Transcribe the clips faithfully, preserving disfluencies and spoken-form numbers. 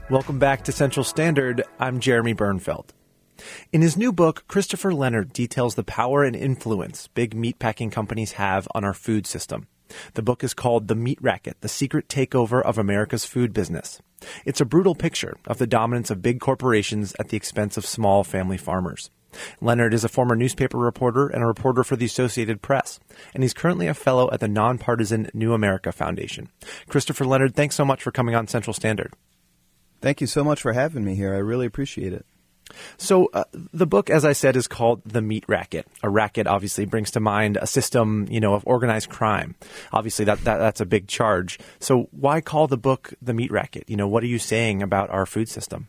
Welcome back to Central Standard. I'm Jeremy Bernfeld. In his new book, Christopher Leonard details the power and influence big meatpacking companies have on our food system. The book is called The Meat Racket, The Secret Takeover of America's Food Business. It's a brutal picture of the dominance of big corporations at the expense of small family farmers. Leonard is a former newspaper reporter and a reporter for the Associated Press, and he's currently a fellow at the nonpartisan New America Foundation. Christopher Leonard, thanks so much for coming on Central Standard. Thank you so much for having me here. I really appreciate it. So uh, the book, as I said, is called The Meat Racket. A racket obviously brings to mind a system, you know, of organized crime. Obviously, that, that that's a big charge. So why call the book The Meat Racket? You know, what are you saying about our food system?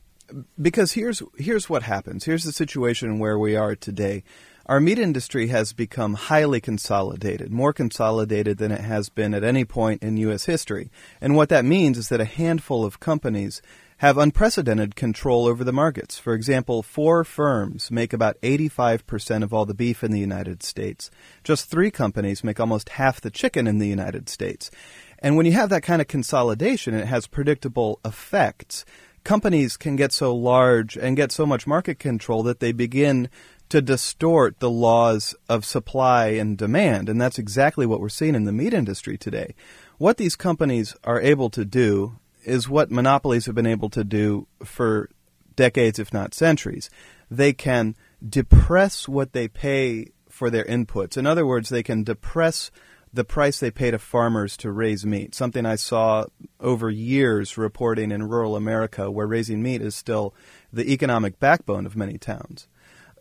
Because here's here's what happens. Here's the situation where we are today. Our meat industry has become highly consolidated, more consolidated than it has been at any point in U S history. And what that means is that a handful of companies have unprecedented control over the markets. For example, four firms make about eighty-five percent of all the beef in the United States. Just three companies make almost half the chicken in the United States. And when you have that kind of consolidation, it has predictable effects. Companies can get so large and get so much market control that they begin to distort the laws of supply and demand. And that's exactly what we're seeing in the meat industry today. What these companies are able to do is what monopolies have been able to do for decades, if not centuries. They can depress what they pay for their inputs. In other words, they can depress the price they pay to farmers to raise meat, something I saw over years reporting in rural America, where raising meat is still the economic backbone of many towns.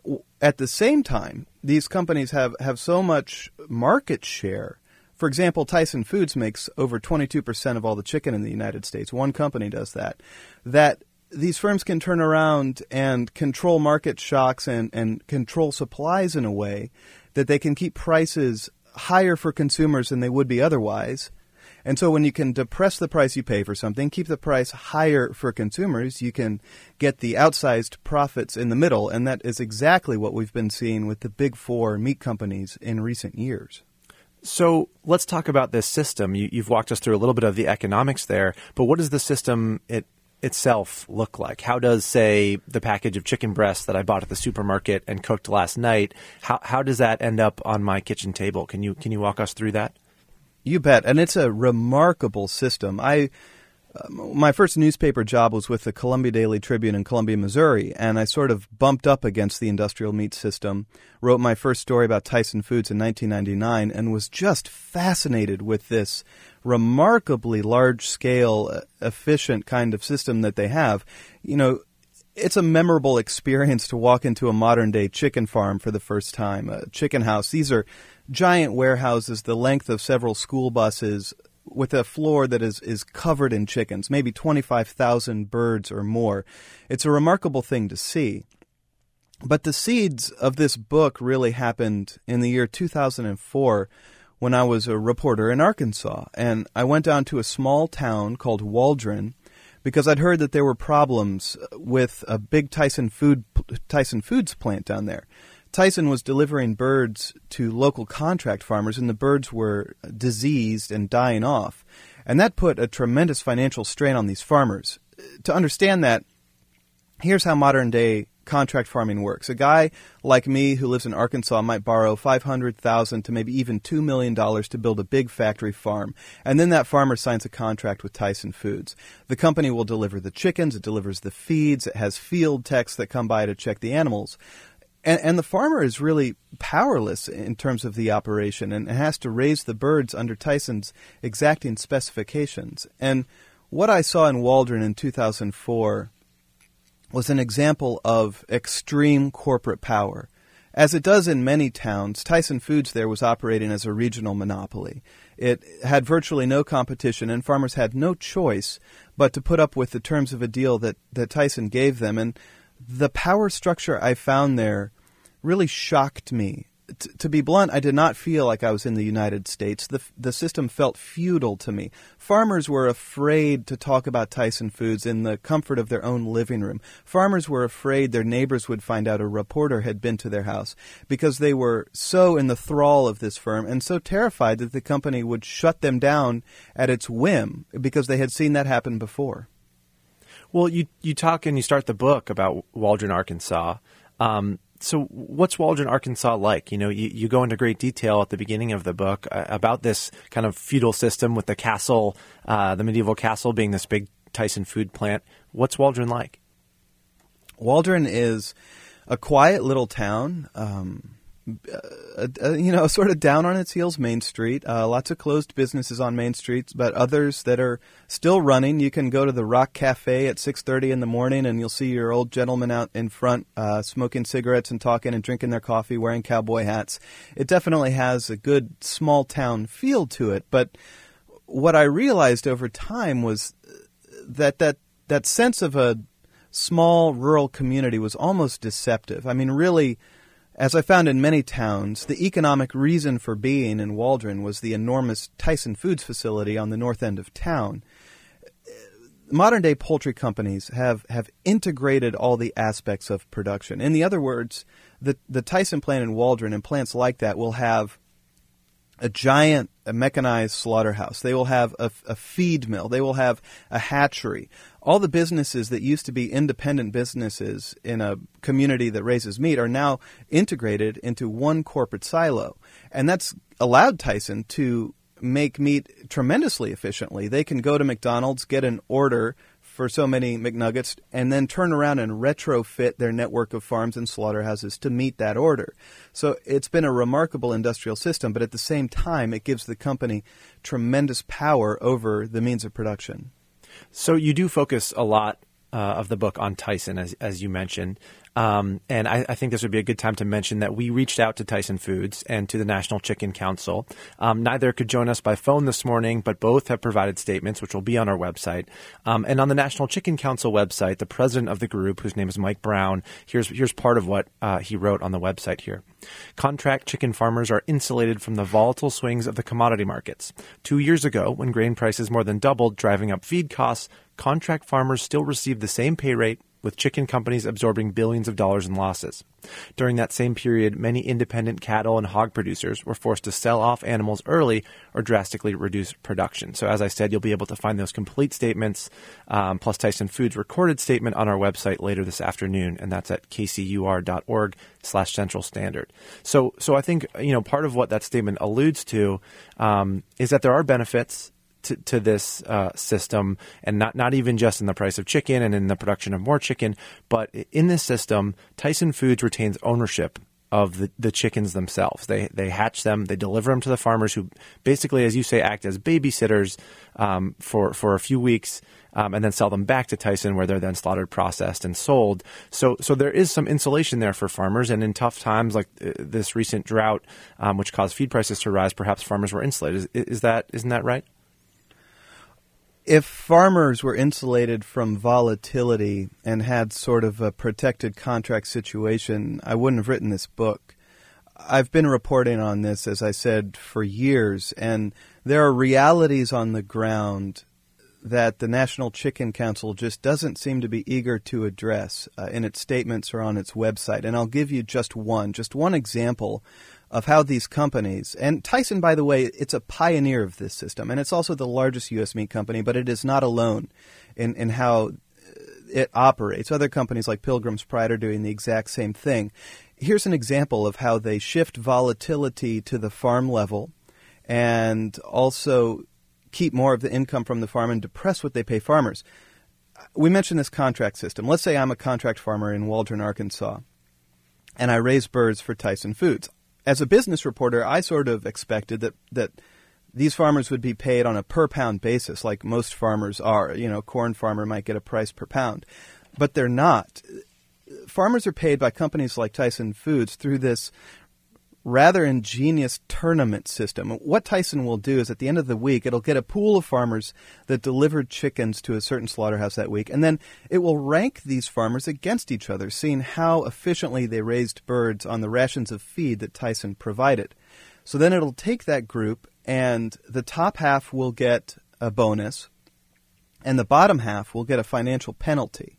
At the same time, these companies have, have so much market share. For example, Tyson Foods makes over twenty-two percent of all the chicken in the United States. One company does that. That these firms can turn around and control market shocks and, and control supplies in a way that they can keep prices higher for consumers than they would be otherwise. And so when you can depress the price you pay for something, keep the price higher for consumers, you can get the outsized profits in the middle. And that is exactly what we've been seeing with the big four meat companies in recent years. So let's talk about this system. You, you've walked us through a little bit of the economics there, but what does the system it, itself look like? How does, say, the package of chicken breasts that I bought at the supermarket and cooked last night, how how does that end up on my kitchen table? Can you can you walk us through that? You bet. And it's a remarkable system. I uh, my first newspaper job was with the Columbia Daily Tribune in Columbia, Missouri, and I sort of bumped up against the industrial meat system, wrote my first story about Tyson Foods in nineteen ninety-nine, and was just fascinated with this remarkably large-scale, efficient kind of system that they have. You know, it's a memorable experience to walk into a modern-day chicken farm for the first time, a chicken house. These are giant warehouses the length of several school buses with a floor that is, is covered in chickens, maybe twenty-five thousand birds or more. It's a remarkable thing to see. But the seeds of this book really happened in the year two thousand four when I was a reporter in Arkansas. And I went down to a small town called Waldron because I'd heard that there were problems with a big Tyson food Tyson Foods plant down there. Tyson was delivering birds to local contract farmers, and the birds were diseased and dying off. And that put a tremendous financial strain on these farmers. To understand that, here's how modern-day contract farming works. A guy like me who lives in Arkansas might borrow five hundred thousand dollars to maybe even two million dollars to build a big factory farm. And then that farmer signs a contract with Tyson Foods. The company will deliver the chickens, it delivers the feeds, it has field techs that come by to check the animals. And, and the farmer is really powerless in terms of the operation and has to raise the birds under Tyson's exacting specifications. And what I saw in Waldron in two thousand four was an example of extreme corporate power. As it does in many towns, Tyson Foods there was operating as a regional monopoly. It had virtually no competition, and farmers had no choice but to put up with the terms of a deal that, that Tyson gave them. And the power structure I found there really shocked me. T- to be blunt, I did not feel like I was in the United States. The, the system felt feudal to me. Farmers were afraid to talk about Tyson Foods in the comfort of their own living room. Farmers were afraid their neighbors would find out a reporter had been to their house because they were so in the thrall of this firm and so terrified that the company would shut them down at its whim because they had seen that happen before. Well, you you talk and you start the book about Waldron, Arkansas. Um, so what's Waldron, Arkansas like? You know, you, you go into great detail at the beginning of the book uh, about this kind of feudal system with the castle, uh, the medieval castle being this big Tyson food plant. What's Waldron like? Waldron is a quiet little town, um, uh, uh, you know, sort of down on its heels Main Street. Uh, lots of closed businesses on Main Street, but others that are still running. You can go to the Rock Cafe at six thirty in the morning, and you'll see your old gentlemen out in front uh, smoking cigarettes and talking and drinking their coffee, wearing cowboy hats. It definitely has a good small town feel to it, but what I realized over time was that that, that sense of a small rural community was almost deceptive. I mean, really, as I found in many towns, the economic reason for being in Waldron was the enormous Tyson Foods facility on the north end of town. Modern-day poultry companies have, have integrated all the aspects of production. In the other words, the, the Tyson plant in Waldron and plants like that will have a giant a mechanized slaughterhouse. They will have a, a feed mill. They will have a hatchery. All the businesses that used to be independent businesses in a community that raises meat are now integrated into one corporate silo. And that's allowed Tyson to make meat tremendously efficiently. They can go to McDonald's, get an order for so many McNuggets, and then turn around and retrofit their network of farms and slaughterhouses to meet that order. So it's been a remarkable industrial system, but at the same time, it gives the company tremendous power over the means of production. So you do focus a lot uh, of the book on Tyson, as as you mentioned. Um, and I, I think this would be a good time to mention that we reached out to Tyson Foods and to the National Chicken Council. Um, neither could join us by phone this morning, but both have provided statements, which will be on our website. Um, and on the National Chicken Council website, the president of the group, whose name is Mike Brown, here's here's part of what uh, he wrote on the website here. Contract chicken farmers are insulated from the volatile swings of the commodity markets. Two years ago, when grain prices more than doubled, driving up feed costs, contract farmers still received the same pay rate, with chicken companies absorbing billions of dollars in losses. During that same period, many independent cattle and hog producers were forced to sell off animals early or drastically reduce production. So as I said, you'll be able to find those complete statements, um, plus Tyson Foods' recorded statement on our website later this afternoon, and that's at k c u r dot org slash central standard. So, so I think, you know, part of what that statement alludes to um, is that there are benefits To, to this uh, system, and not, not even just in the price of chicken and in the production of more chicken, but in this system, Tyson Foods retains ownership of the, the chickens themselves. They they hatch them, they deliver them to the farmers who basically, as you say, act as babysitters um, for, for a few weeks um, and then sell them back to Tyson where they're then slaughtered, processed, and sold. So so there is some insulation there for farmers, and in tough times like uh, this recent drought, um, which caused feed prices to rise, perhaps farmers were insulated. Is, is that isn't that right? If farmers were insulated from volatility and had sort of a protected contract situation, I wouldn't have written this book. I've been reporting on this, as I said, for years, and there are realities on the ground that the National Chicken Council just doesn't seem to be eager to address uh, in its statements or on its website. And I'll give you just one, just one example of how these companies, and Tyson, by the way, it's a pioneer of this system, and it's also the largest U S meat company, but it is not alone in, in how it operates. Other companies like Pilgrim's Pride are doing the exact same thing. Here's an example of how they shift volatility to the farm level and also keep more of the income from the farm and depress what they pay farmers. We mentioned this contract system. Let's say I'm a contract farmer in Waldron, Arkansas, and I raise birds for Tyson Foods. As a business reporter, I sort of expected that, that these farmers would be paid on a per-pound basis, like most farmers are. You know, a corn farmer might get a price per pound. But they're not. Farmers are paid by companies like Tyson Foods through this rather ingenious tournament system. What Tyson will do is at the end of the week, it'll get a pool of farmers that delivered chickens to a certain slaughterhouse that week, and then it will rank these farmers against each other, seeing how efficiently they raised birds on the rations of feed that Tyson provided. So then it'll take that group, and the top half will get a bonus, and the bottom half will get a financial penalty.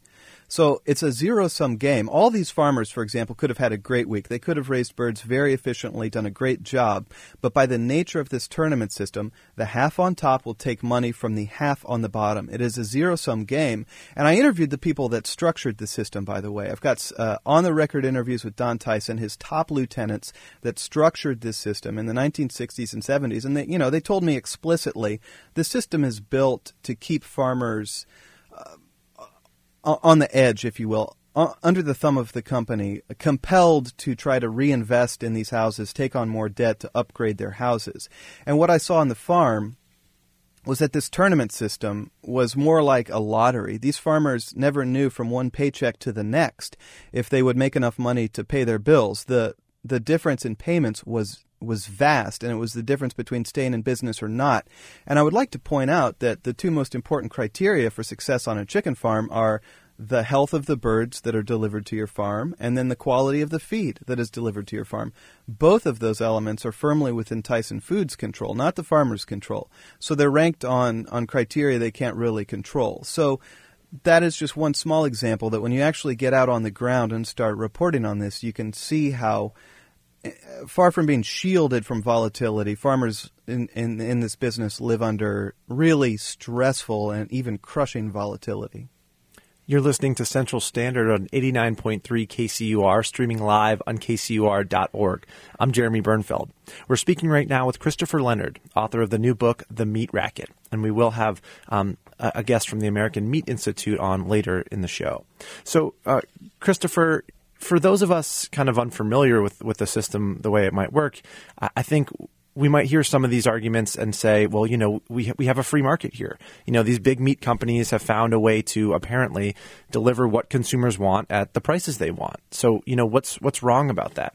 So it's a zero-sum game. All these farmers, for example, could have had a great week. They could have raised birds very efficiently, done a great job. But by the nature of this tournament system, the half on top will take money from the half on the bottom. It is a zero-sum game. And I interviewed the people that structured the system, by the way. I've got uh, on-the-record interviews with Don Tyson, his top lieutenants that structured this system in the nineteen sixties and seventies. And they, you know, they told me explicitly the system is built to keep farmers uh, on the edge, if you will, under the thumb of the company, compelled to try to reinvest in these houses, take on more debt to upgrade their houses. And what I saw on the farm was that this tournament system was more like a lottery. These farmers never knew from one paycheck to the next if they would make enough money to pay their bills. The the difference in payments was was vast, and it was the difference between staying in business or not. And I would like to point out that the two most important criteria for success on a chicken farm are the health of the birds that are delivered to your farm, and then the quality of the feed that is delivered to your farm. Both of those elements are firmly within Tyson Foods' control, not the farmer's control. So they're ranked on, on criteria they can't really control. So that is just one small example that when you actually get out on the ground and start reporting on this, you can see how, far from being shielded from volatility, farmers in, in, in this business live under really stressful and even crushing volatility. You're listening to Central Standard on eighty-nine point three K C U R, streaming live on K C U R dot org. I'm Jeremy Bernfeld. We're speaking right now with Christopher Leonard, author of the new book, The Meat Racket. And we will have um, a guest from the American Meat Institute on later in the show. So, uh, Christopher, for those of us kind of unfamiliar with, with the system, the way it might work, I, I think we might hear some of these arguments and say, well, you know, we ha- we have a free market here. You know, these big meat companies have found a way to apparently deliver what consumers want at the prices they want. So, you know, what's what's wrong about that?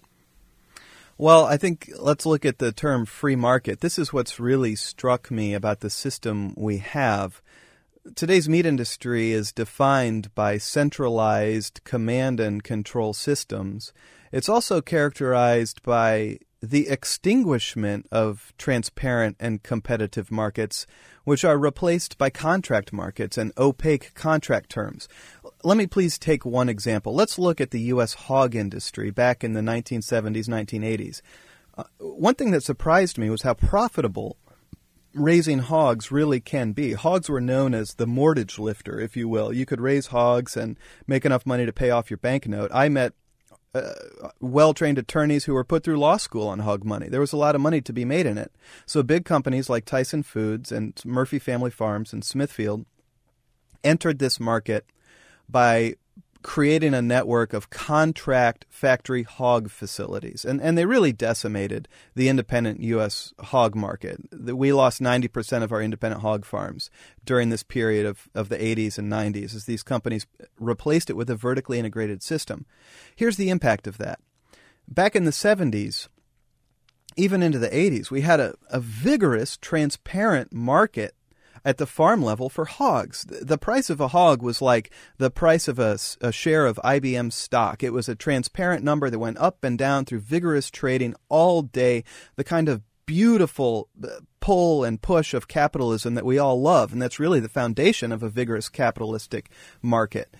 Well, I think let's look at the term free market. This is what's really struck me about the system we have. Today's meat industry is defined by centralized command and control systems. It's also characterized by the extinguishment of transparent and competitive markets, which are replaced by contract markets and opaque contract terms. Let me please take one example. Let's look at the U S hog industry back in the nineteen seventies, nineteen eighties. Uh, one thing that surprised me was how profitable raising hogs really can be. Hogs were known as the mortgage lifter, if you will. You could raise hogs and make enough money to pay off your bank note. I met Uh, well-trained attorneys who were put through law school on hog money. There was a lot of money to be made in it. So big companies like Tyson Foods and Murphy Family Farms and Smithfield entered this market by creating a network of contract factory hog facilities. And, and they really decimated the independent U S hog market. We lost ninety percent of our independent hog farms during this period of, of the eighties and nineties as these companies replaced it with a vertically integrated system. Here's the impact of that. Back in the seventies, even into the eighties, we had a, a vigorous, transparent market at the farm level for hogs. The price of a hog was like the price of a, a share of I B M stock. It was a transparent number that went up and down through vigorous trading all day, the kind of beautiful pull and push of capitalism that we all love, and that's really the foundation of a vigorous capitalistic market.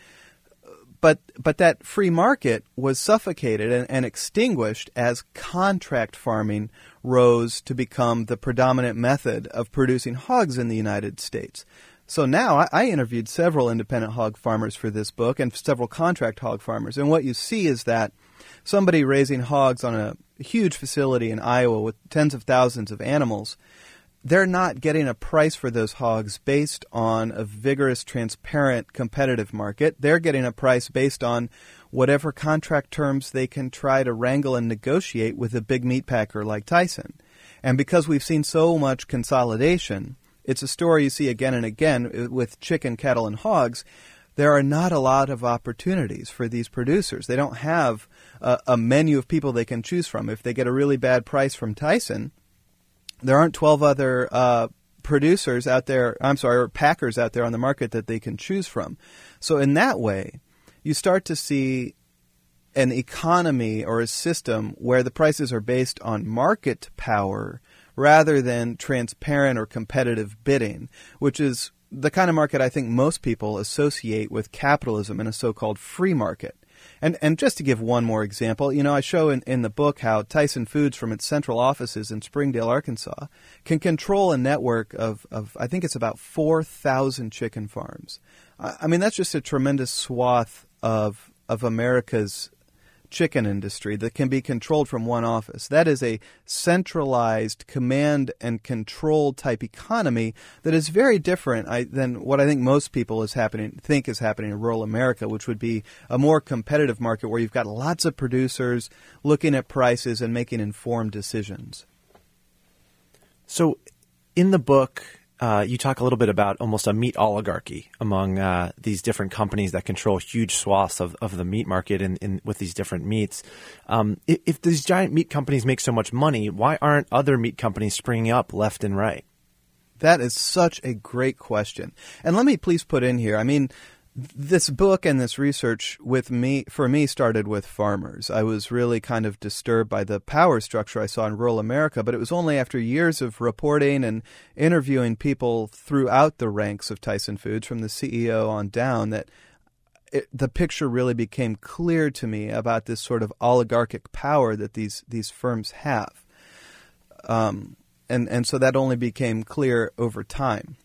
But but that free market was suffocated and, and extinguished as contract farming rose to become the predominant method of producing hogs in the United States. So now I, I interviewed several independent hog farmers for this book and several contract hog farmers. And what you see is that somebody raising hogs on a huge facility in Iowa with tens of thousands of animals, they're not getting a price for those hogs based on a vigorous, transparent, competitive market. They're getting a price based on whatever contract terms they can try to wrangle and negotiate with a big meat packer like Tyson. And because we've seen so much consolidation, it's a story you see again and again with chicken, cattle, and hogs. There are not a lot of opportunities for these producers. They don't have a, a menu of people they can choose from. If they get a really bad price from Tyson, there aren't twelve other uh, producers out there, I'm sorry, or packers out there on the market that they can choose from. So in that way, you start to see an economy or a system where the prices are based on market power rather than transparent or competitive bidding, which is the kind of market I think most people associate with capitalism in a so-called free market. And and just to give one more example, you know, I show in, in the book how Tyson Foods, from its central offices in Springdale, Arkansas, can control a network of, of I think it's about four thousand chicken farms. I, I mean, that's just a tremendous swath of of America's chicken industry that can be controlled from one office. That is a centralized command and control type economy that is very different I, than what I think most people is happening think is happening in rural America, which would be a more competitive market where you've got lots of producers looking at prices and making informed decisions. So in the book, Uh, you talk a little bit about almost a meat oligarchy among uh, these different companies that control huge swaths of, of the meat market in, in, with these different meats. Um, if, if these giant meat companies make so much money, why aren't other meat companies springing up left and right? That is such a great question. And let me please put in here, I mean, this book and this research with me, for me, started with farmers. I was really kind of disturbed by the power structure I saw in rural America, but it was only after years of reporting and interviewing people throughout the ranks of Tyson Foods, from the C E O on down, that it, the picture really became clear to me about this sort of oligarchic power that these these firms have. Um, and, and so that only became clear over time.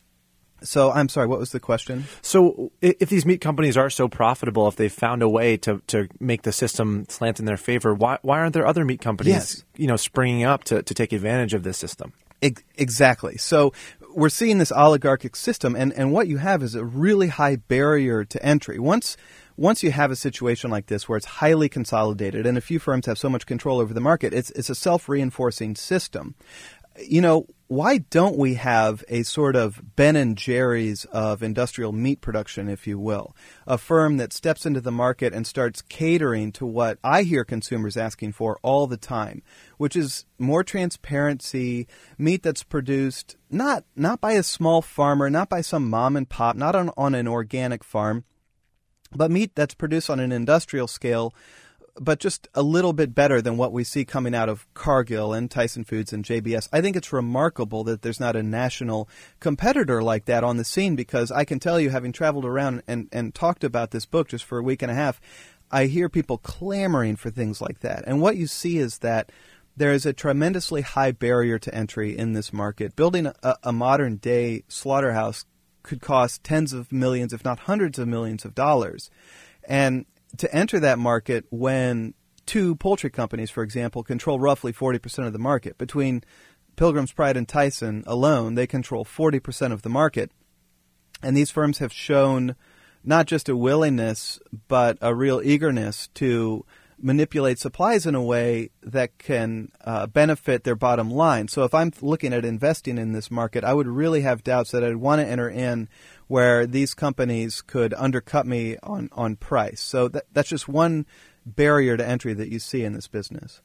So I'm sorry, what was the question? So if these meat companies are so profitable, if they've found a way to, to make the system slant in their favor, why why aren't there other meat companies yes. you know, springing up to, to take advantage of this system? Exactly. So we're seeing this oligarchic system, and, and what you have is a really high barrier to entry. Once once you have a situation like this where it's highly consolidated and a few firms have so much control over the market, it's it's a self-reinforcing system. You know, why don't we have a sort of Ben and Jerry's of industrial meat production, if you will? A firm that steps into the market and starts catering to what I hear consumers asking for all the time, which is more transparency, meat that's produced not not by a small farmer, not by some mom and pop, not on, on an organic farm, but meat that's produced on an industrial scale, but just a little bit better than what we see coming out of Cargill and Tyson Foods and J B S. I think it's remarkable that there's not a national competitor like that on the scene, because I can tell you, having traveled around and, and talked about this book just for a week and a half, I hear people clamoring for things like that. And what you see is that there is a tremendously high barrier to entry in this market. Building a, a modern-day slaughterhouse could cost tens of millions, if not hundreds of millions of dollars. And to enter that market when two poultry companies, for example, control roughly forty percent of the market. Between Pilgrim's Pride and Tyson alone, they control forty percent of the market. And these firms have shown not just a willingness, but a real eagerness to manipulate supplies in a way that can uh, benefit their bottom line. So if I'm looking at investing in this market, I would really have doubts that I'd want to enter in where these companies could undercut me on, on price. So that, that's just one barrier to entry that you see in this business.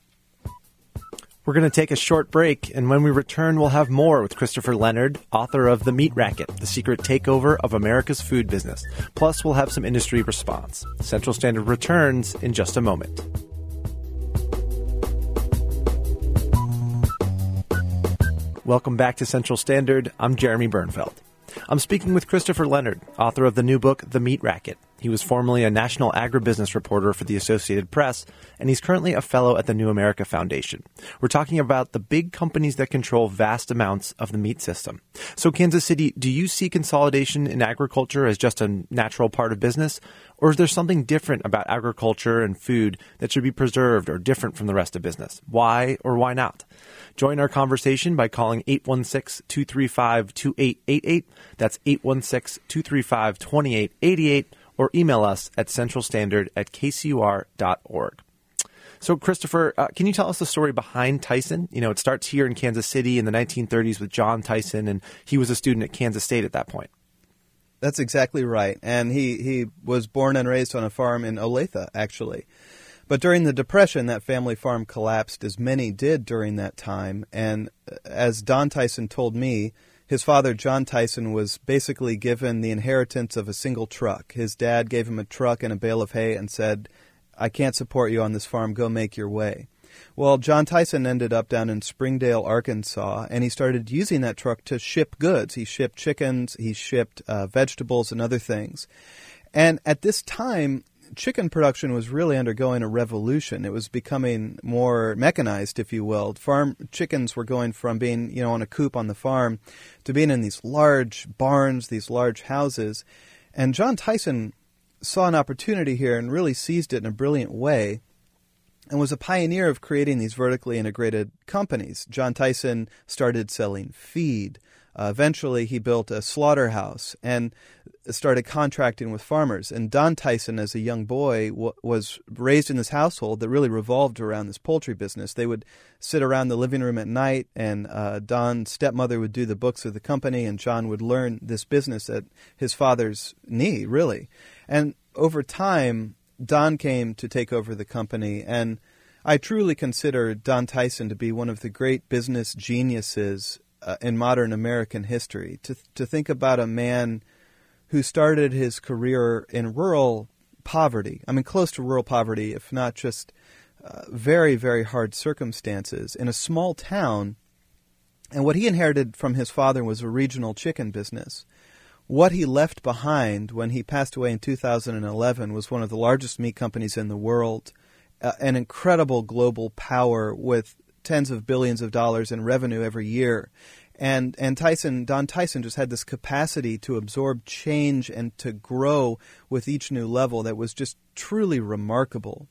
We're going to take a short break, and when we return, we'll have more with Christopher Leonard, author of The Meat Racket, The Secret Takeover of America's Food Business. Plus, we'll have some industry response. Central Standard returns in just a moment. Welcome back to Central Standard. I'm Jeremy Bernfeld. I'm speaking with Christopher Leonard, author of the new book, The Meat Racket. He was formerly a national agribusiness reporter for the Associated Press, and he's currently a fellow at the New America Foundation. We're talking about the big companies that control vast amounts of the meat system. So, Kansas City, do you see consolidation in agriculture as just a natural part of business? Or is there something different about agriculture and food that should be preserved or different from the rest of business? Why or why not? Join our conversation by calling eight one six, two three five, two eight eight eight. That's eight one six, two three five, two eight eight eight. Or email us at centralstandard at k c u r dot org. So, Christopher, uh, can you tell us the story behind Tyson? You know, it starts here in Kansas City in the nineteen thirties with John Tyson, and he was a student at Kansas State at that point. That's exactly right. And he, he was born and raised on a farm in Olathe, actually. But during the Depression, that family farm collapsed, as many did during that time. And as Don Tyson told me, his father, John Tyson, was basically given the inheritance of a single truck. His dad gave him a truck and a bale of hay and said, I can't support you on this farm, go make your way. Well, John Tyson ended up down in Springdale, Arkansas, and he started using that truck to ship goods. He shipped chickens, he shipped uh, vegetables and other things. And at this time, chicken production was really undergoing a revolution. It was becoming more mechanized, if you will. Farm chickens were going from being, you know, on a coop on the farm to being in these large barns, these large houses. And John Tyson saw an opportunity here and really seized it in a brilliant way, and was a pioneer of creating these vertically integrated companies. John Tyson started selling feed. Uh, eventually, he built a slaughterhouse and started contracting with farmers. And Don Tyson, as a young boy, w- was raised in this household that really revolved around this poultry business. They would sit around the living room at night, and uh, Don's stepmother would do the books of the company, and John would learn this business at his father's knee, really. And over time, Don came to take over the company, and I truly consider Don Tyson to be one of the great business geniuses uh, in modern American history. To to think about a man who started his career in rural poverty, I mean close to rural poverty, if not just uh, very, very hard circumstances, in a small town, and what he inherited from his father was a regional chicken business. What he left behind when he passed away in two thousand eleven was one of the largest meat companies in the world, uh, an incredible global power with tens of billions of dollars in revenue every year. And and Tyson, Don Tyson just had this capacity to absorb change and to grow with each new level that was just truly remarkable.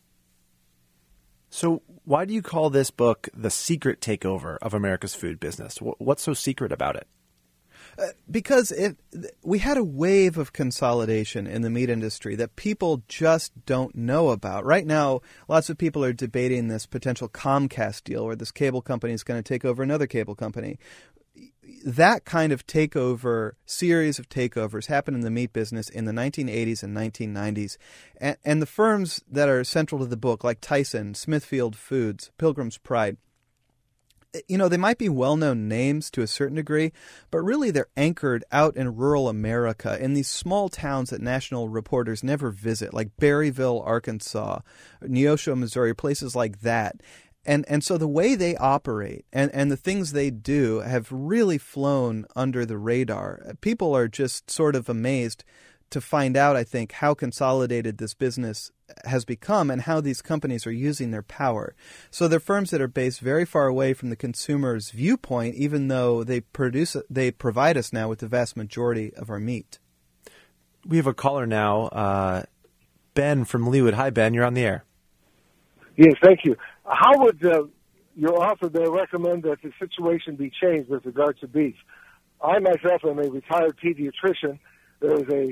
So why do you call this book The Secret Takeover of America's Food Business? What's so secret about it? Uh, because it, we had a wave of consolidation in the meat industry that people just don't know about. Right now, lots of people are debating this potential Comcast deal where this cable company is going to take over another cable company. That kind of takeover, series of takeovers happened in the meat business in the nineteen eighties and nineteen nineties. And, and the firms that are central to the book, like Tyson, Smithfield Foods, Pilgrim's Pride, you know, they might be well-known names to a certain degree, but really they're anchored out in rural America in these small towns that national reporters never visit, like Berryville, Arkansas, Neosho, Missouri, places like that. And and so the way they operate and, and the things they do have really flown under the radar. People are just sort of amazed to find out, I think, how consolidated this business has become and how these companies are using their power. So they're firms that are based very far away from the consumer's viewpoint, even though they produce, they provide us now with the vast majority of our meat. We have a caller now, uh, Ben from Leawood. Hi, Ben. You're on the air. Yes, thank you. How would uh, your author there recommend that the situation be changed with regard to beef? I myself am a retired pediatrician. There is a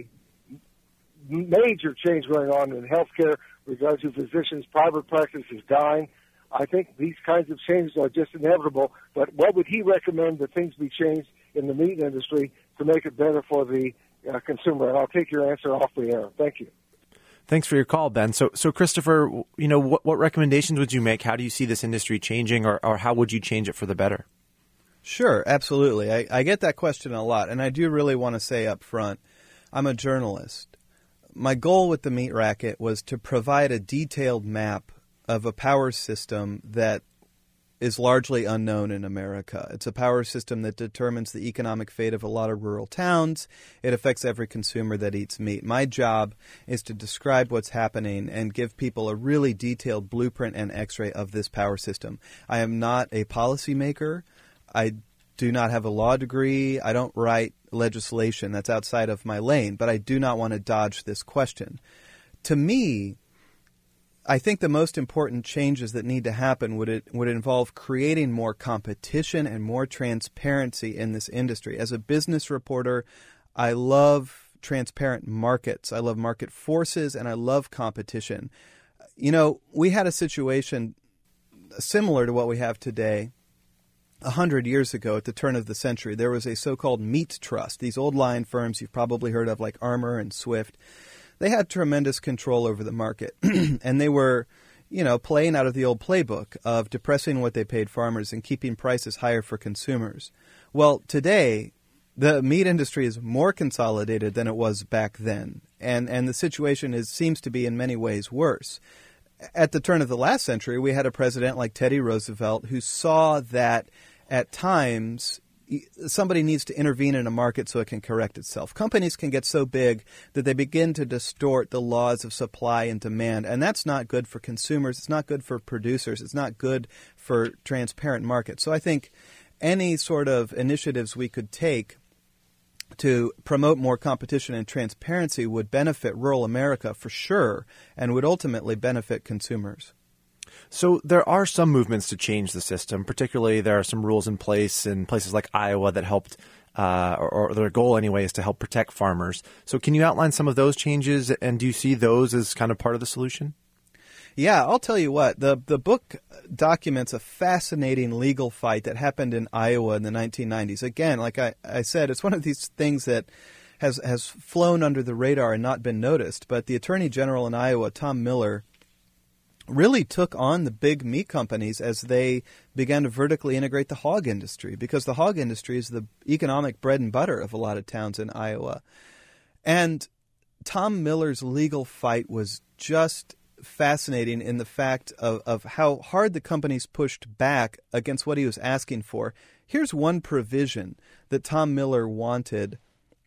major change going on in healthcare regard to physicians. Private practice is dying. I think these kinds of changes are just inevitable, but what would he recommend that things be changed in the meat industry to make it better for the uh, consumer? And I'll take your answer off the air. Thank you. Thanks for your call, Ben. So, so Christopher, you know, what, what recommendations would you make? How do you see this industry changing, or, or how would you change it for the better? Sure, absolutely. I, I get that question a lot, and I do really want to say up front, I'm a journalist. My goal with the Meat Racket was to provide a detailed map of a power system that is largely unknown in America. It's a power system that determines the economic fate of a lot of rural towns. It affects every consumer that eats meat. My job is to describe what's happening and give people a really detailed blueprint and x-ray of this power system. I am not a policymaker. I do not have a law degree. I don't write legislation. That's outside of my lane, but I do not want to dodge this question. To me, I think the most important changes that need to happen would it, would involve creating more competition and more transparency in this industry. As a business reporter, I love transparent markets. I love market forces, and I love competition. You know, we had a situation similar to what we have today. A hundred years ago, at the turn of the century, there was a so-called meat trust. These old line firms you've probably heard of, like Armour and Swift. They had tremendous control over the market, and they were, you know, playing out of the old playbook of depressing what they paid farmers and keeping prices higher for consumers. Well, today, the meat industry is more consolidated than it was back then, and and the situation is seems to be in many ways worse. at the turn of the last century, we had a president like Teddy Roosevelt who saw that at times somebody needs to intervene in a market so it can correct itself. Companies can get so big that they begin to distort the laws of supply and demand, and that's not good for consumers. It's not good for producers. It's not good for transparent markets. So I think any sort of initiatives we could take to promote more competition and transparency would benefit rural America for sure and would ultimately benefit consumers. So there are some movements to change the system. Particularly, there are some rules in place in places like Iowa that helped, uh, or, or their goal anyway is to help protect farmers. So can you outline some of those changes, and do you see those as kind of part of the solution? Yeah, I'll tell you what. The the book documents a fascinating legal fight that happened in Iowa in the nineteen nineties. Again, like I, I said, it's one of these things that has has flown under the radar and not been noticed. But the Attorney General in Iowa, Tom Miller, really took on the big meat companies as they began to vertically integrate the hog industry, because the hog industry is the economic bread and butter of a lot of towns in Iowa. And Tom Miller's legal fight was just fascinating in the fact of, of how hard the companies pushed back against what he was asking for. Here's one provision that Tom Miller wanted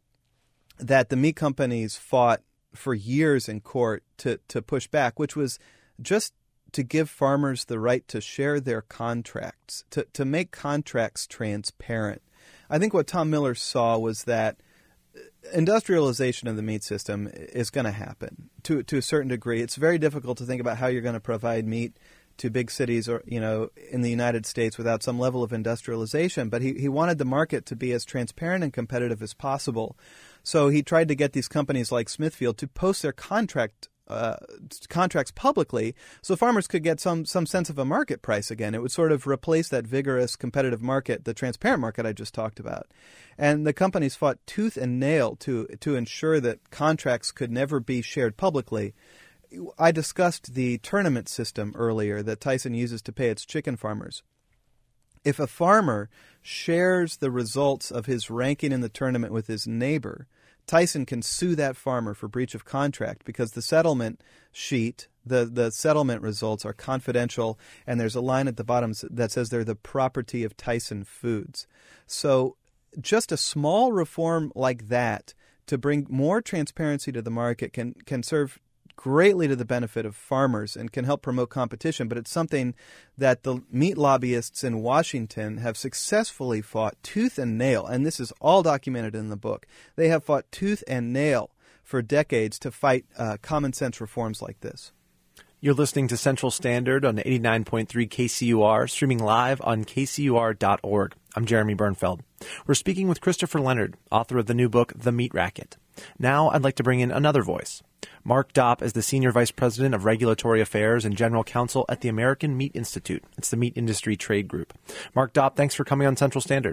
that the meat companies fought for years in court to, to push back, which was just to give farmers the right to share their contracts, to, to make contracts transparent. I think what Tom Miller saw was that industrialization of the meat system is going to happen to to a certain degree. It's very difficult to think about how you're going to provide meat to big cities or, you know, in the United States without some level of industrialization. But he, he wanted the market to be as transparent and competitive as possible. So he tried to get these companies like Smithfield to post their contract Uh, contracts publicly so farmers could get some some sense of a market price again. It would sort of replace that vigorous competitive market, the transparent market I just talked about. And the companies fought tooth and nail to to ensure that contracts could never be shared publicly. I discussed the tournament system earlier that Tyson uses to pay its chicken farmers. If a farmer shares the results of his ranking in the tournament with his neighbor, Tyson can sue that farmer for breach of contract because the settlement sheet, the, the settlement results are confidential, and there's a line at the bottom that says they're the property of Tyson Foods. So just a small reform like that to bring more transparency to the market can, can serve greatly to the benefit of farmers and can help promote competition, but it's something that the meat lobbyists in Washington have successfully fought tooth and nail, and this is all documented in the book. They have fought tooth and nail for decades to fight uh, common sense reforms like this. You're listening to Central Standard on eighty-nine point three K C U R, streaming live on K C U R dot org. I'm Jeremy Bernfeld. We're speaking with Christopher Leonard, author of the new book, The Meat Racket. Now I'd like to bring in another voice. Mark Dopp is the Senior Vice President of Regulatory Affairs and General Counsel at the American Meat Institute. It's the meat industry trade group. Mark Dopp, thanks for coming on Central Standard.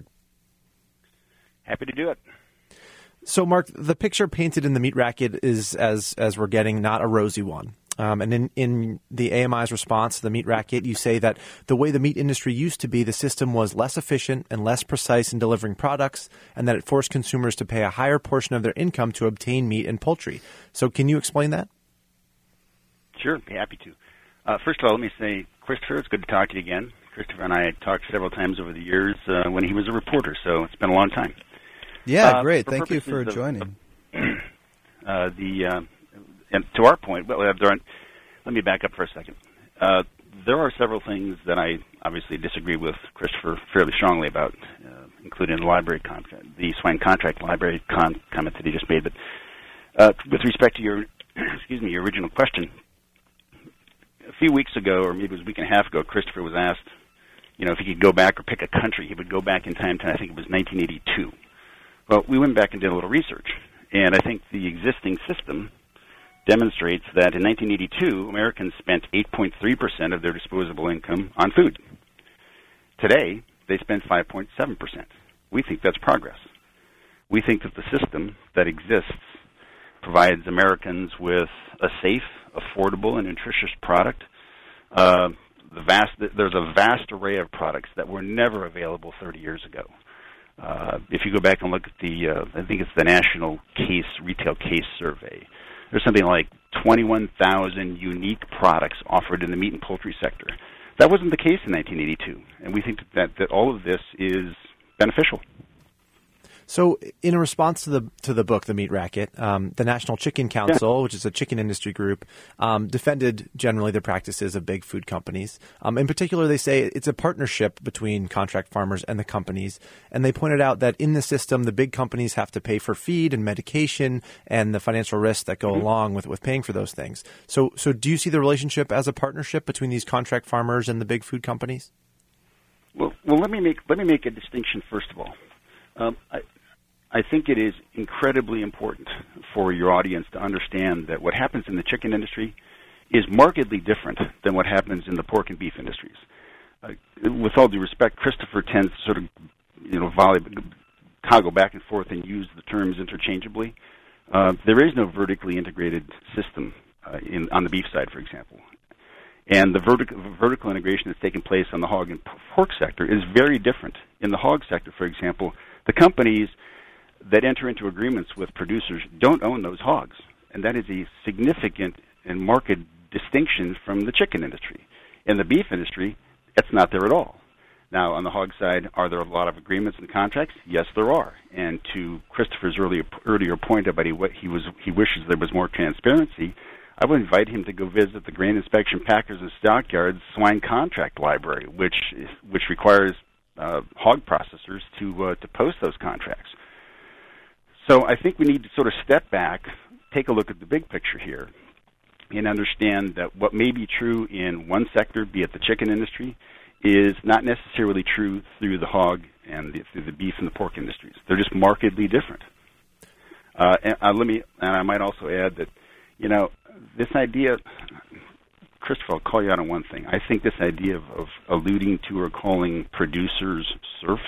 Happy to do it. So, Mark, the picture painted in the Meat Racket is, as as we're getting, not a rosy one. Um, and in, in the A M I's response to the Meat Racket, you say that the way the meat industry used to be, the system was less efficient and less precise in delivering products, and that it forced consumers to pay a higher portion of their income to obtain meat and poultry. So can you explain that? Sure, be happy to. Uh, first of all, let me say, Christopher, it's good to talk to you again. Christopher and I had talked several times over the years uh, when he was a reporter, so it's been a long time. Yeah, uh, great. Thank you for of, joining. Uh, the uh, and to our point, well, let me back up for a second. Uh, there are several things that I obviously disagree with Christopher fairly strongly about, uh, including the library contract, the swine contract library con- comment that he just made. But uh, with respect to your, excuse me, your original question, a few weeks ago, or maybe it was a week and a half ago, Christopher was asked, you know, if he could go back or pick a country, he would go back in time to, I think it was nineteen eighty-two. Well, we went back and did a little research, and I think the existing system demonstrates that in nineteen eighty-two, Americans spent eight point three percent of their disposable income on food. Today, they spend five point seven percent. We think that's progress. We think that the system that exists provides Americans with a safe, affordable, and nutritious product. Uh, the vast, there's a vast array of products that were never available thirty years ago. Uh, if you go back and look at the, uh, I think it's the National Case Retail Case Survey, there's something like twenty-one thousand unique products offered in the meat and poultry sector. That wasn't the case in nineteen eighty-two, and we think that, that all of this is beneficial. So, in a response to the to the book, The Meat Racket, um, the National Chicken Council, yeah. which is a chicken industry group, um, defended generally the practices of big food companies. Um, in particular, they say it's a partnership between contract farmers and the companies, and they pointed out that in the system, the big companies have to pay for feed and medication and the financial risks that go mm-hmm. along with, with paying for those things. So, so do you see the relationship as a partnership between these contract farmers and the big food companies? Well, well, let me make let me make a distinction first of all. Um, I, I think it is incredibly important for your audience to understand that what happens in the chicken industry is markedly different than what happens in the pork and beef industries. Uh, with all due respect, Christopher tends to sort of, you know, volley, toggle back and forth and use the terms interchangeably. Uh, there is no vertically integrated system uh, in on the beef side, for example. And the vertical, vertical integration that's taken place on the hog and pork sector is very different. In the hog sector, for example, the companies that enter into agreements with producers don't own those hogs. And that is a significant and marked distinction from the chicken industry. In the beef industry, it's not there at all. Now, on the hog side, are there a lot of agreements and contracts? Yes, there are. And to Christopher's earlier, earlier point about he, what he, was, he wishes there was more transparency, I would invite him to go visit the Grain Inspection Packers and Stockyards Swine Contract Library, which, which requires uh, hog processors to, uh, to post those contracts. So I think we need to sort of step back, take a look at the big picture here, and understand that what may be true in one sector, be it the chicken industry, is not necessarily true through the hog and the, through the beef and the pork industries. They're just markedly different. Uh, and uh, let me, and I might also add that, you know, this idea, Christopher, I'll call you out on one thing. I think this idea of, of alluding to or calling producers serfs,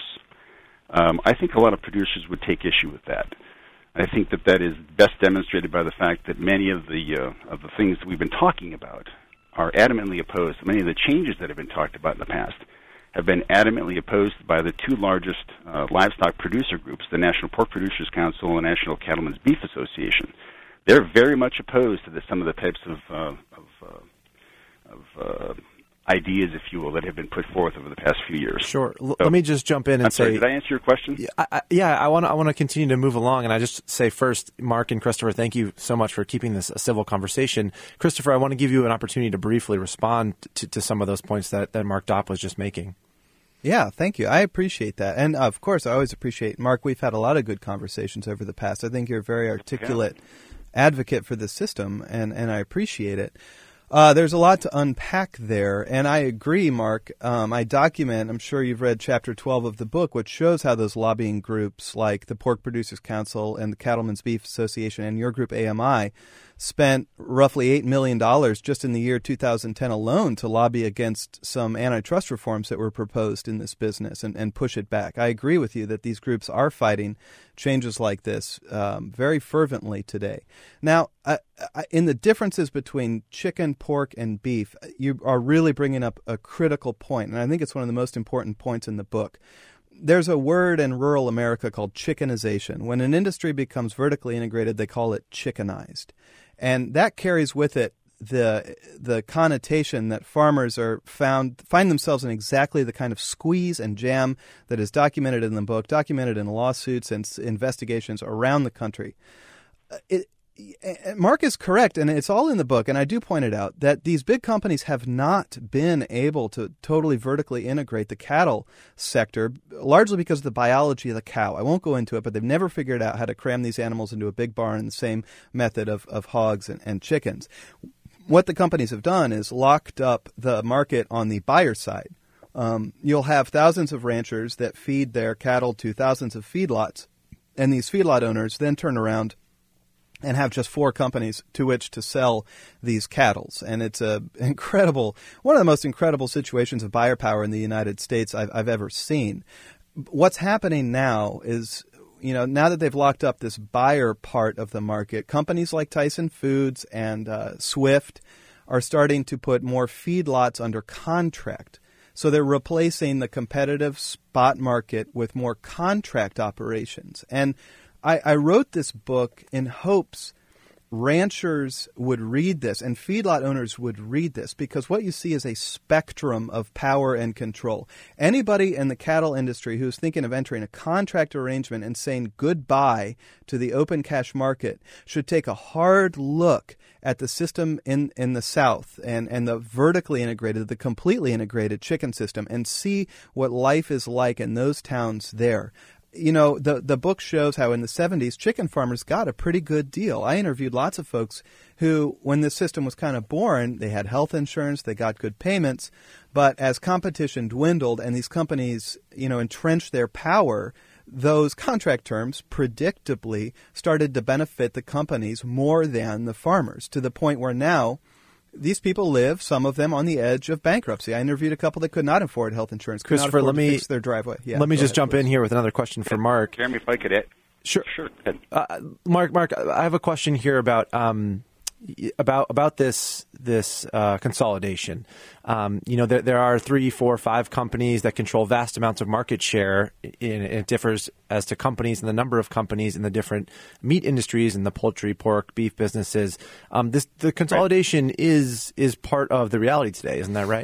um, I think a lot of producers would take issue with that. I think that that is best demonstrated by the fact that many of the uh, of the things that we've been talking about are adamantly opposed. Many of the changes that have been talked about in the past have been adamantly opposed by the two largest uh, livestock producer groups, the National Pork Producers Council and National Cattlemen's Beef Association. They're very much opposed to the, some of the types of, uh, of, uh, of uh, ideas, if you will, that have been put forth over the past few years. Sure. L- so, let me just jump in and I'm say, sorry, did I answer your question? Yeah, I, yeah, I want to I want to continue to move along, and I just say first, Mark and Christopher, thank you so much for keeping this a civil conversation. Christopher, I want to give you an opportunity to briefly respond to, to some of those points that, that Mark Dopp was just making. Yeah, thank you. I appreciate that. And, of course, I always appreciate, Mark, we've had a lot of good conversations over the past. I think you're a very articulate okay. advocate for the system, and, and I appreciate it. Uh, there's a lot to unpack there, and I agree, Mark. Um, I document, I'm sure you've read Chapter twelve of the book, which shows how those lobbying groups like the Pork Producers Council and the Cattlemen's Beef Association and your group A M I spent roughly eight million dollars just in the year two thousand ten alone to lobby against some antitrust reforms that were proposed in this business and, and push it back. I agree with you that these groups are fighting changes like this um, very fervently today. Now, I, I, in the differences between chicken, pork, and beef, you are really bringing up a critical point, and I think it's one of the most important points in the book. There's a word in rural America called chickenization. When an industry becomes vertically integrated, they call it chickenized. And that carries with it the the connotation that farmers are found find themselves in exactly the kind of squeeze and jam that is documented in the book, documented in lawsuits and investigations around the country. It, Mark is correct, and it's all in the book, and I do point it out, that these big companies have not been able to totally vertically integrate the cattle sector, largely because of the biology of the cow. I won't go into it, but they've never figured out how to cram these animals into a big barn in the same method of, of hogs and, and chickens. What the companies have done is locked up the market on the buyer side. Um, you'll have thousands of ranchers that feed their cattle to thousands of feedlots, and these feedlot owners then turn around and have just four companies to which to sell these cattle. And it's a incredible, one of the most incredible situations of buyer power in the United States I've, I've ever seen. What's happening now is, you know, now that they've locked up this buyer part of the market, companies like Tyson Foods and uh, Swift are starting to put more feedlots under contract. So they're replacing the competitive spot market with more contract operations. And I, I wrote this book in hopes ranchers would read this and feedlot owners would read this, because what you see is a spectrum of power and control. Anybody in the cattle industry who's thinking of entering a contract arrangement and saying goodbye to the open cash market should take a hard look at the system in, in the South and, and the vertically integrated, the completely integrated chicken system, and see what life is like in those towns there. You know, the the book shows how in the seventies, chicken farmers got a pretty good deal. I interviewed lots of folks who, when this system was kind of born, they had health insurance, they got good payments, but as competition dwindled and these companies, you know, entrenched their power, those contract terms predictably started to benefit the companies more than the farmers, to the point where now these people live, some of them, on the edge of bankruptcy. I interviewed a couple that could not afford health insurance, could Christopher, not afford let to me, fix their driveway. Yeah, let me just ahead, jump please. in here with another question for Mark. Jeremy, if I could add. Sure. Sure. Uh, Mark, Mark, I have a question here about um, about about this this uh, consolidation. Um, you know, there, there are three, four, five companies that control vast amounts of market share. In, it differs as to companies and the number of companies in the different meat industries and the poultry, pork, beef businesses. Um, this the consolidation right. is is part of the reality today, isn't that right?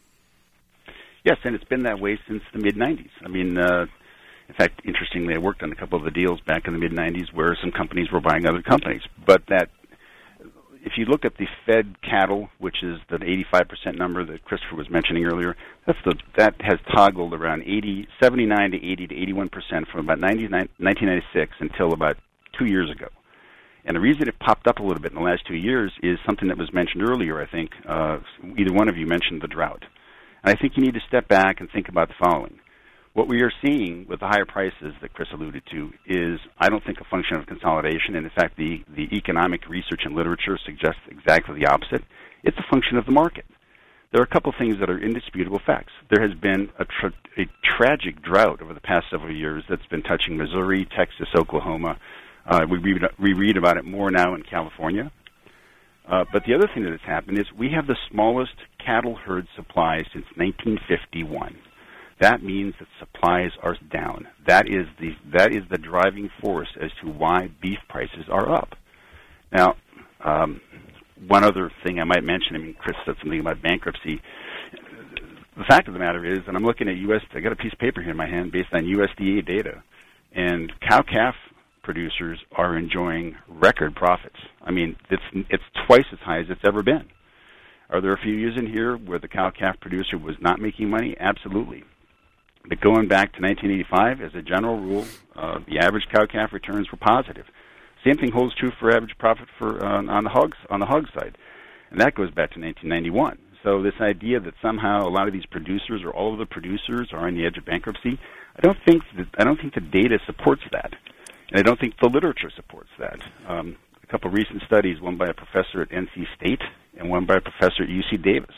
Yes, and it's been that way since the mid nineties. I mean, uh, in fact, interestingly, I worked on a couple of the deals back in the mid nineties where some companies were buying other companies. But that, if you look at the fed cattle, which is the eighty-five percent number that Christopher was mentioning earlier, that's the, that has toggled around eighty, seventy-nine to eighty to eighty-one percent from about nineteen ninety-six until about two years ago. And the reason it popped up a little bit in the last two years is something that was mentioned earlier, I think. Uh, either one of you mentioned the drought. And I think you need to step back and think about the following. What we are seeing with the higher prices that Chris alluded to is, I don't think, a function of consolidation. And in fact, the, the economic research and literature suggests exactly the opposite. It's a function of the market. There are a couple of things that are indisputable facts. There has been a, tra- a tragic drought over the past several years that's been touching Missouri, Texas, Oklahoma. Uh, we, read, we read about it more now in California. Uh, but the other thing that has happened is we have the smallest cattle herd supply since nineteen fifty-one. That means that supplies are down. That is the that is the driving force as to why beef prices are up. Now, um, one other thing I might mention. I mean, Chris said something about bankruptcy. The fact of the matter is, and I'm looking at U S. I got a piece of paper here in my hand based on U S D A data, and cow-calf producers are enjoying record profits. I mean, it's it's twice as high as it's ever been. Are there a few years in here where the cow-calf producer was not making money? Absolutely. But going back to nineteen eighty-five, as a general rule, uh, the average cow-calf returns were positive. Same thing holds true for average profit for uh, on the hogs on the hog side, and that goes back to nineteen ninety-one. So this idea that somehow a lot of these producers or all of the producers are on the edge of bankruptcy, I don't think that, I don't think the data supports that, and I don't think the literature supports that. Um, a couple of recent studies, one by a professor at N C State and one by a professor at U C Davis,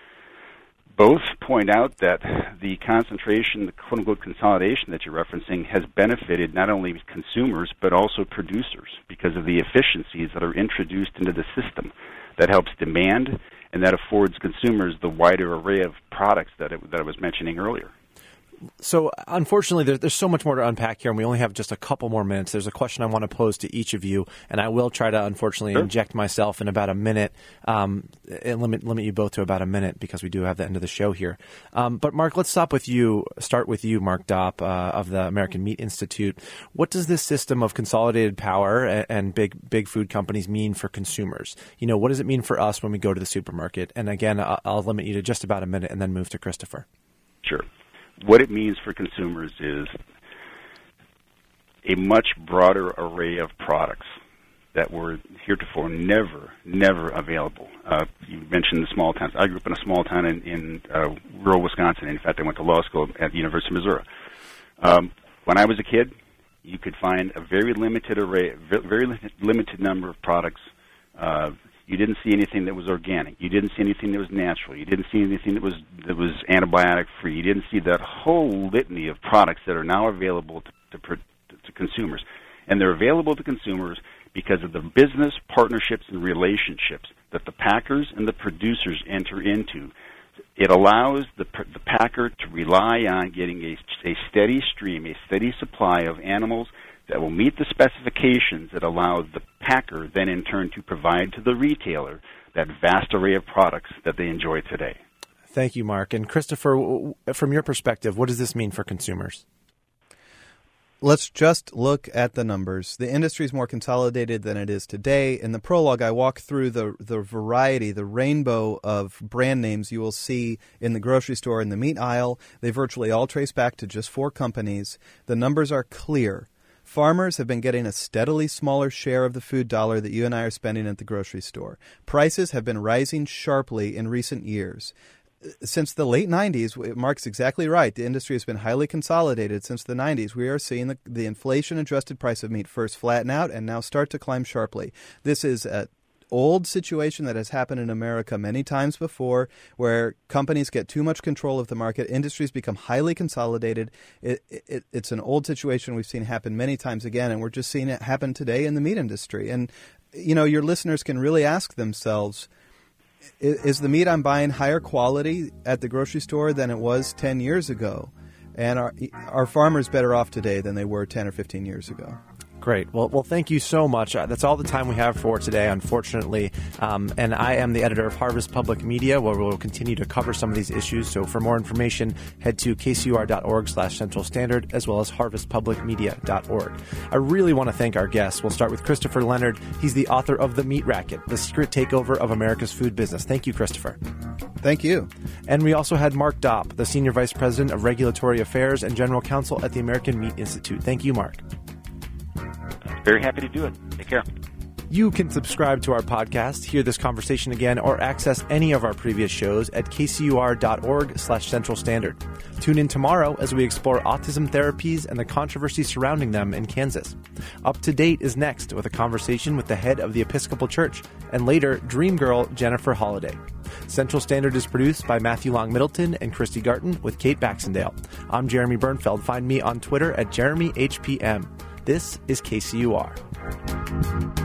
both point out that the concentration, the quote-unquote consolidation that you're referencing, has benefited not only consumers but also producers because of the efficiencies that are introduced into the system that helps demand and that affords consumers the wider array of products that, it, that I was mentioning earlier. So, unfortunately, there, there's so much more to unpack here, and we only have just a couple more minutes. There's a question I want to pose to each of you, and I will try to, unfortunately, sure. inject myself in about a minute um, and limit limit you both to about a minute because we do have the end of the show here. Um, but, Mark, let's stop with you. Start with you, Mark Dopp uh, of the American Meat Institute. What does this system of consolidated power and, and big big food companies mean for consumers? You know, what does it mean for us when we go to the supermarket? And again, I'll, I'll limit you to just about a minute and then move to Christopher. Sure. What it means for consumers is a much broader array of products that were heretofore never, never available. Uh, you mentioned the small towns. I grew up in a small town in, in uh, rural Wisconsin. In fact, I went to law school at the University of Missouri. Um, when I was a kid, you could find a very limited array, very limited number of products. Uh, You didn't see anything that was organic. You didn't see anything that was natural. You didn't see anything that was that was antibiotic-free. You didn't see that whole litany of products that are now available to, to, to consumers. And they're available to consumers because of the business partnerships and relationships that the packers and the producers enter into. It allows the, the packer to rely on getting a, a steady stream, a steady supply of animals that will meet the specifications that allow the packer then in turn to provide to the retailer that vast array of products that they enjoy today. Thank you, Mark. And Christopher, from your perspective, what does this mean for consumers? Let's just look at the numbers. The industry is more consolidated than it is today. In the prologue, I walk through the, the variety, the rainbow of brand names you will see in the grocery store in the meat aisle. They virtually all trace back to just four companies. The numbers are clear. Farmers have been getting a steadily smaller share of the food dollar that you and I are spending at the grocery store. Prices have been rising sharply in recent years. Since the late nineties, Mark's exactly right. The industry has been highly consolidated since the nineties. We are seeing the, the inflation-adjusted price of meat first flatten out and now start to climb sharply. This is an old situation that has happened in America many times before, where companies get too much control of the market. Industries become highly consolidated. It, it, it's an old situation we've seen happen many times again, and we're just seeing it happen today in the meat industry. And, you know, your listeners can really ask themselves, is the meat I'm buying higher quality at the grocery store than it was ten years ago? And are, are farmers better off today than they were ten or fifteen years ago? Great. Well, well, thank you so much. Uh, that's all the time we have for today, unfortunately. Um, and I am the editor of Harvest Public Media, where we'll continue to cover some of these issues. So for more information, head to kcur.org slash Central Standard, as well as harvest public media dot org. I really want to thank our guests. We'll start with Christopher Leonard. He's the author of The Meat Racket, The Secret Takeover of America's Food Business. Thank you, Christopher. Thank you. And we also had Mark Dopp, the Senior Vice President of Regulatory Affairs and General Counsel at the American Meat Institute. Thank you, Mark. Very happy to do it. Take care. You can subscribe to our podcast, hear this conversation again, or access any of our previous shows at kcur.org slash Central Standard. Tune in tomorrow as we explore autism therapies and the controversy surrounding them in Kansas. Up to Date is next with a conversation with the head of the Episcopal Church, and later, Dream Girl Jennifer Holliday. Central Standard is produced by Matthew Long Middleton and Christy Garton with Kate Baxendale. I'm Jeremy Bernfeld. Find me on Twitter at Jeremy H P M. This is K C U R.